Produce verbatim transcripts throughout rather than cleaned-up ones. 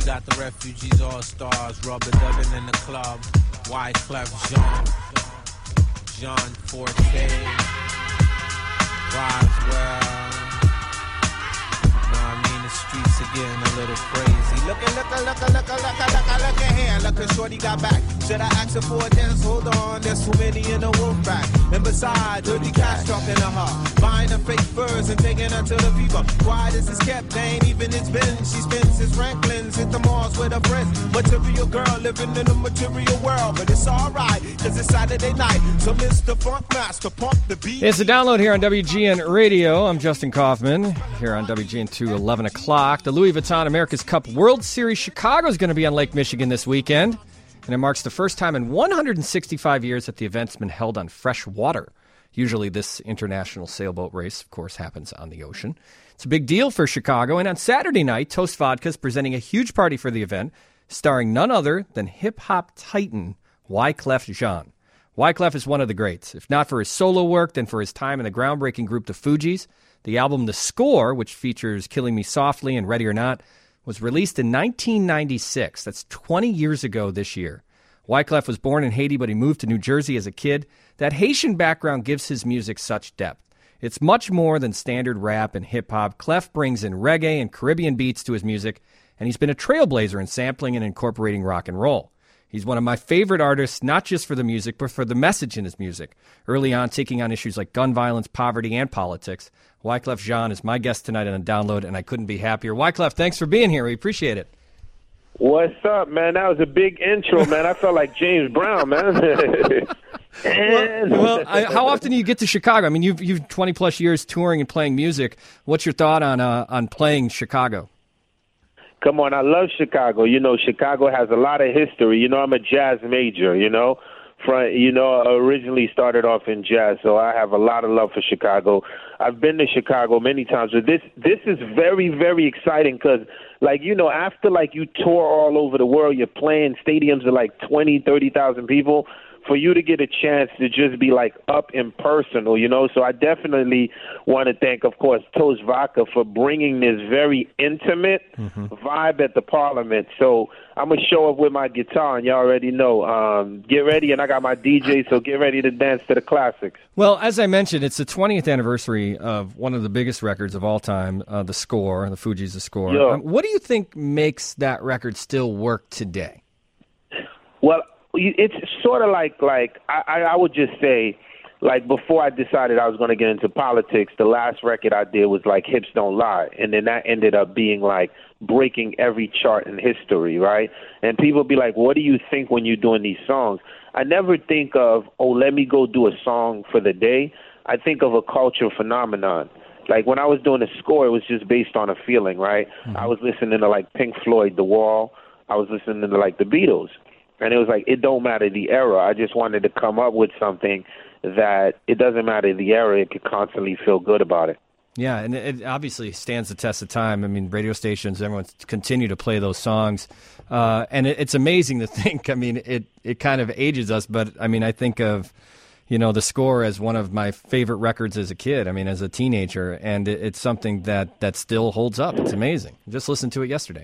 got the Refugees All-Stars, rubber dubbing in the club. Wyclef Jean, John Forte, Roswell. Know what I mean? The streets are getting a little crazy. Look at, look at, look at, look at, look at, look at, look at here. Look at Shorty got back. Should I ask her for a dance? Hold on, there's too many in the wolf pack. And besides, dirty cats talking to her, buying her fake furs and taking her to the fever. Quiet as it's kept, they ain't even it's been. She spends his Franklin's, hit the malls with her friends. Material girl living in a material world, but it's alright, cause it's Saturday night. So Mister Funk Master, pump the beat. It's a download here on W G N Radio. I'm Justin Kaufman, here on W G N to eleven o'clock. The Louis Vuitton America's Cup World Series Chicago is going to be on Lake Michigan this weekend. And it marks the first time in one hundred sixty-five years that the event's been held on fresh water. Usually this international sailboat race, of course, happens on the ocean. It's a big deal for Chicago. And on Saturday night, Toast Vodka is presenting a huge party for the event, starring none other than hip-hop titan Wyclef Jean. Wyclef is one of the greats. If not for his solo work, then for his time in the groundbreaking group The Fugees. The album The Score, which features Killing Me Softly and Ready or Not, was released in nineteen ninety-six. That's twenty years ago this year. Wyclef was born in Haiti, but he moved to New Jersey as a kid. That Haitian background gives his music such depth. It's much more than standard rap and hip-hop. Clef brings in reggae and Caribbean beats to his music, and he's been a trailblazer in sampling and incorporating rock and roll. He's one of my favorite artists, not just for the music, but for the message in his music. Early on, taking on issues like gun violence, poverty, and politics. Wyclef Jean is my guest tonight on a download, and I couldn't be happier. Wyclef, thanks for being here. We appreciate it. What's up, man? That was a big intro, man. I felt like James Brown, man. well, well I, how often do you get to Chicago? I mean, you've you've twenty plus years touring and playing music. What's your thought on uh, on playing Chicago? Come on, I love Chicago. You know, Chicago has a lot of history. You know, I'm a jazz major, you know. From, you know, originally started off in jazz, so I have a lot of love for Chicago. I've been to Chicago many times, but this this is very, very exciting because, like, you know, after, like, you tour all over the world, you're playing stadiums of, like, twenty, thirty thousand people, for you to get a chance to just be, like, up and personal, you know. So I definitely want to thank, of course, Toast Vodka for bringing this very intimate mm-hmm. vibe at the Parliament. So I'm going to show up with my guitar, and you already know. Um, get ready, and I got my D J, so get ready to dance to the classics. Well, as I mentioned, it's the twentieth anniversary of one of the biggest records of all time, uh, The Score, The Fugees' The Score. Yeah. Um, what do you think makes that record still work today? Well, it's sort of like, like I, I would just say, like, before I decided I was going to get into politics, the last record I did was, like, Hips Don't Lie. And then that ended up being, like, breaking every chart in history, right? And people be like, what do you think when you're doing these songs? I never think of, oh, let me go do a song for the day. I think of a cultural phenomenon. Like, when I was doing The Score, it was just based on a feeling, right? Mm-hmm. I was listening to, like, Pink Floyd, The Wall. I was listening to, like, The Beatles. And it was like, it don't matter the era. I just wanted to come up with something that it doesn't matter the era. It could constantly feel good about it. Yeah, and it obviously stands the test of time. I mean, radio stations, everyone continue to play those songs. Uh, and it, it's amazing to think, I mean, it, it kind of ages us. But, I mean, I think of, you know, The Score as one of my favorite records as a kid, I mean, as a teenager. And it, it's something that, that still holds up. It's amazing. Just listened to it yesterday.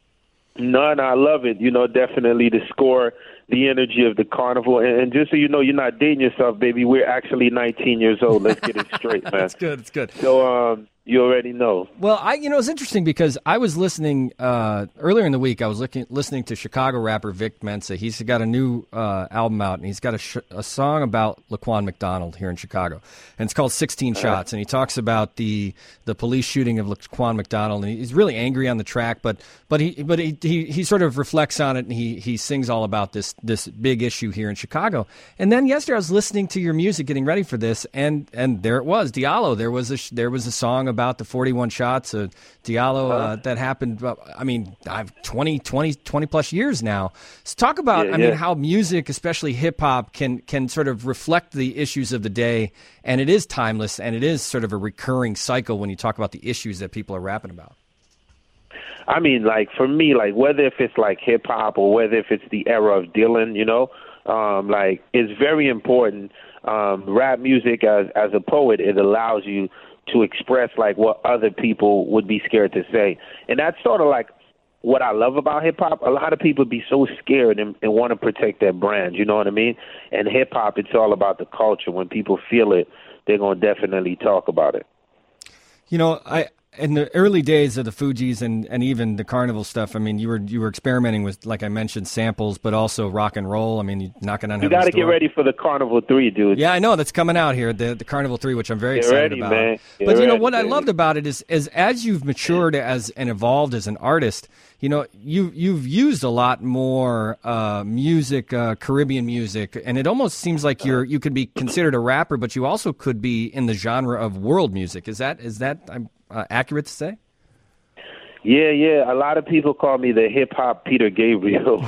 No, no, I love it. You know, definitely The Score, the energy of the carnival. And, and just so you know, you're not dating yourself, baby. We're actually nineteen years old. Let's get it straight, man. That's good. It's good. So, um, you already know. Well, I, you know, it's interesting because I was listening uh, earlier in the week. I was looking, listening to Chicago rapper Vic Mensa. He's got a new uh, album out, and he's got a, sh- a song about Laquan McDonald here in Chicago, and it's called sixteen Shots. And he talks about the the police shooting of Laquan McDonald, and he's really angry on the track, but but he but he he, he sort of reflects on it, and he he sings all about this this big issue here in Chicago. And then yesterday, I was listening to your music, getting ready for this, and and there it was, Diallo. There was a there was a song about about the forty-one shots of Diallo uh, that happened, I mean, I've twenty, twenty, twenty plus years now. So talk about, yeah, I yeah. mean, how music, especially hip-hop, can can sort of reflect the issues of the day, and it is timeless, and it is sort of a recurring cycle when you talk about the issues that people are rapping about. I mean, like, for me, like, whether if it's, like, hip-hop or whether if it's the era of Dylan, you know, um, like, it's very important. Um, rap music, as as a poet, it allows you to express, like, what other people would be scared to say. And that's sort of like what I love about hip hop, a lot of people be so scared and, and want to protect their brand. You know what I mean? And hip hop, it's all about the culture. When people feel it, they're going to definitely talk about it. You know, I in the early days of the Fugees and, and even the Carnival stuff, I mean, you were you were experimenting with, like I mentioned, samples, but also rock and roll. I mean, you knocking on You got to get ready for the Carnival three, dude. Yeah, I know that's coming out here, the the Carnival three, which I'm very Get excited ready, about. man. Get But you know ready, what baby. I loved about it is, is as you've matured as and evolved as an artist, you know, you you've used a lot more uh, music, uh, Caribbean music, and it almost seems like you're you could be considered a rapper, but you also could be in the genre of world music. Is that is that uh, accurate to say? Yeah, yeah. A lot of people call me the hip hop Peter Gabriel.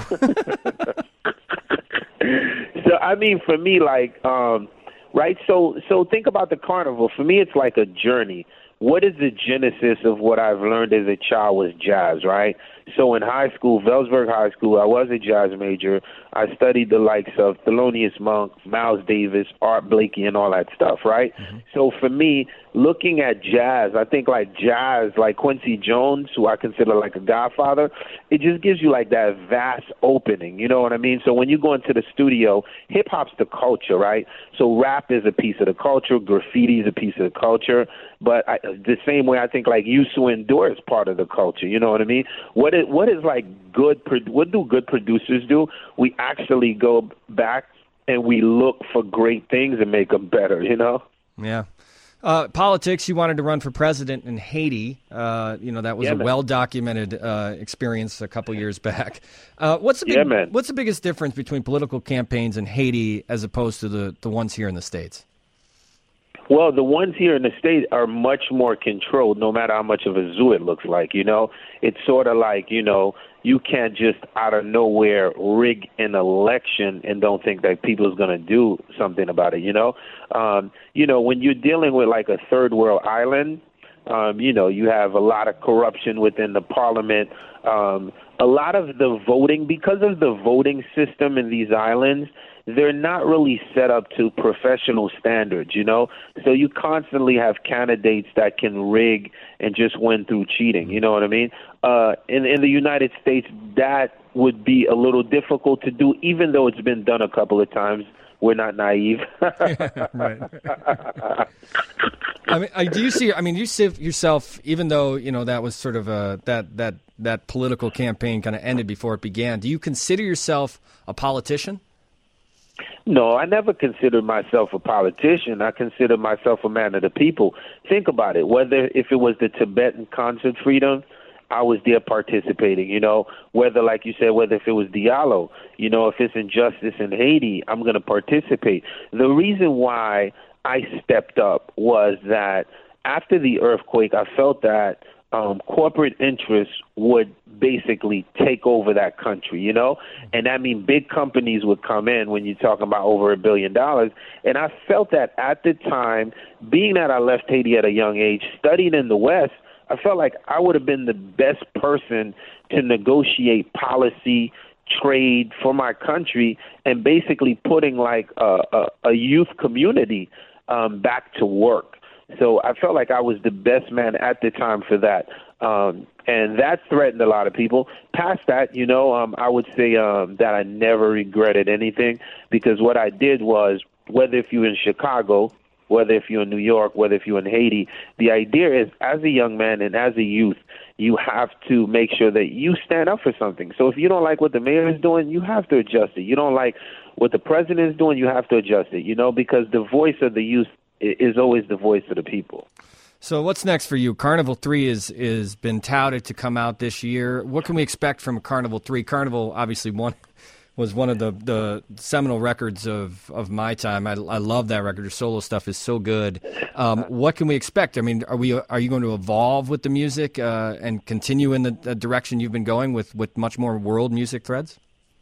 So I mean, for me, like, um, right? So, so think about the Carnival. For me, it's like a journey. What is the genesis of what I've learned as a child was jazz, right? So in high school, Wellsburg High School, I was a jazz major. I studied the likes of Thelonious Monk, Miles Davis, Art Blakey, and all that stuff, right? Mm-hmm. So for me, looking at jazz, I think like jazz, like Quincy Jones, who I consider like a godfather, it just gives you like that vast opening, you know what I mean? So when you go into the studio, hip-hop's the culture, right? So rap is a piece of the culture, graffiti is a piece of the culture, but I, the same way I think like Youssou N'Dour is part of the culture, you know what I mean? What is, what is like good, what do good producers do? We actually go back and we look for great things and make them better, you know? Yeah. Uh, politics, you wanted to run for president in Haiti. Uh, you know, that was yeah, a man. well-documented uh, experience a couple years back. Uh, what's the big, yeah, man. What's the biggest difference between political campaigns in Haiti as opposed to the, the ones here in the States? Well, the ones here in the States are much more controlled, no matter how much of a zoo it looks like, you know? It's sort of like, you know, you can't just out of nowhere rig an election and don't think that people's going to do something about it, you know? Um, you know, when you're dealing with like a third world island, um, you know, you have a lot of corruption within the parliament. Um, a lot of the voting, because of the voting system in these islands, they're not really set up to professional standards, you know? So you constantly have candidates that can rig and just win through cheating, you know what I mean? Uh, in, in the United States, that would be a little difficult to do, even though it's been done a couple of times. We're not naive. Yeah, right. I mean, I, do you see? I mean, you see yourself, even though you know that was sort of a that that that political campaign kind of ended before it began. Do you consider yourself a politician? No, I never considered myself a politician. I consider myself a man of the people. Think about it. Whether if it was the Tibetan concert freedom, I was there participating, you know, whether, like you said, whether if it was Diallo, you know, if it's injustice in Haiti, I'm going to participate. The reason why I stepped up was that after the earthquake, I felt that um, corporate interests would basically take over that country, you know, and that means big companies would come in when you're talking about over a billion dollars. And I felt that at the time, being that I left Haiti at a young age, studied in the West, I felt like I would have been the best person to negotiate policy, trade for my country, and basically putting like a, a, a youth community um, back to work. So I felt like I was the best man at the time for that. Um, and that threatened a lot of people. Past that, you know, um, I would say um, that I never regretted anything, because what I did was, whether if you're in Chicago, whether if you're in New York, whether if you're in Haiti, the idea is, as a young man and as a youth, you have to make sure that you stand up for something. So if you don't like what the mayor is doing, you have to adjust it. You don't like what the president is doing, you have to adjust it, you know, because the voice of the youth is always the voice of the people. So what's next for you? Carnival three is is been touted to come out this year. What can we expect from Carnival three? Carnival obviously one was one of the, the seminal records of, of my time. I, I love that record. Your solo stuff is so good. Um, what can we expect? I mean, are we are you going to evolve with the music uh, and continue in the, the direction you've been going with, with much more world music threads?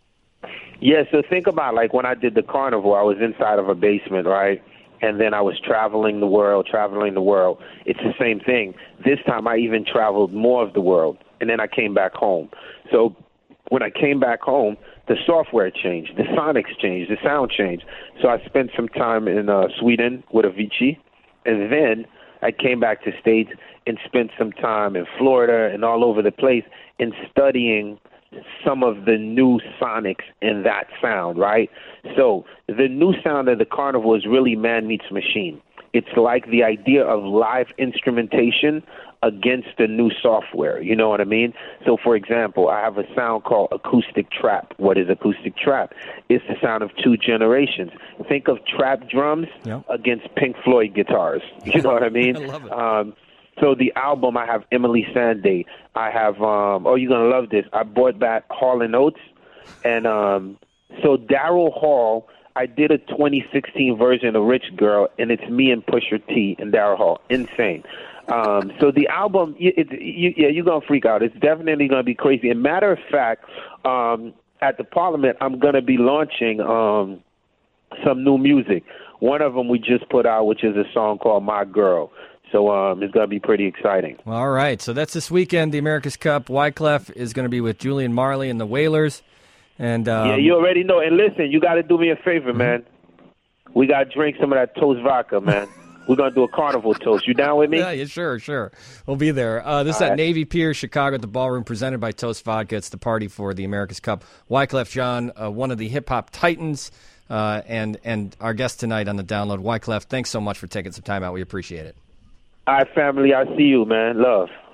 Yeah, so think about, like, when I did the Carnival, I was inside of a basement, right? And then I was traveling the world, traveling the world. It's the same thing. This time I even traveled more of the world, and then I came back home. So when I came back home, the software changed, the sonics changed, the sound changed. So I spent some time in uh, Sweden with Avicii, and then I came back to States and spent some time in Florida and all over the place in studying some of the new sonics in that sound, right? So the new sound of the carnival is really man meets machine. It's like the idea of live instrumentation against the new software. You know what I mean? So, for example, I have a sound called acoustic trap. What is acoustic trap? It's the sound of two generations. Think of trap drums yep. against Pink Floyd guitars. You know what I mean? I love it. Um, so the album, I have Emily Sandé. I have, um, oh, you're going to love this. I brought back Hall and Oates. And um, so Daryl Hall, I did a twenty sixteen version of Rich Girl, and it's me and Pusha T and Daryl Hall. Insane. Um, so the album, it, it, you, yeah, you're going to freak out. It's definitely going to be crazy. And matter of fact, um, at the Parliament, I'm going to be launching um, some new music. One of them we just put out, which is a song called My Girl. So um, it's going to be pretty exciting. All right. So that's this weekend, the America's Cup. Wyclef is going to be with Julian Marley and the Wailers. And um, yeah, you already know. And listen, you got to do me a favor, mm-hmm. man. We got to drink some of that Toast vodka, man. We're going to do a carnival toast. You down with me? Yeah, yeah, sure, sure. We'll be there. Uh, this All is at right. Navy Pier, Chicago, at the Ballroom, presented by Toast Vodka. It's the party for the America's Cup. Wyclef Jean, uh, one of the hip-hop titans, uh, and, and our guest tonight on the download. Wyclef, thanks so much for taking some time out. We appreciate it. All right, family. I see you, man. Love.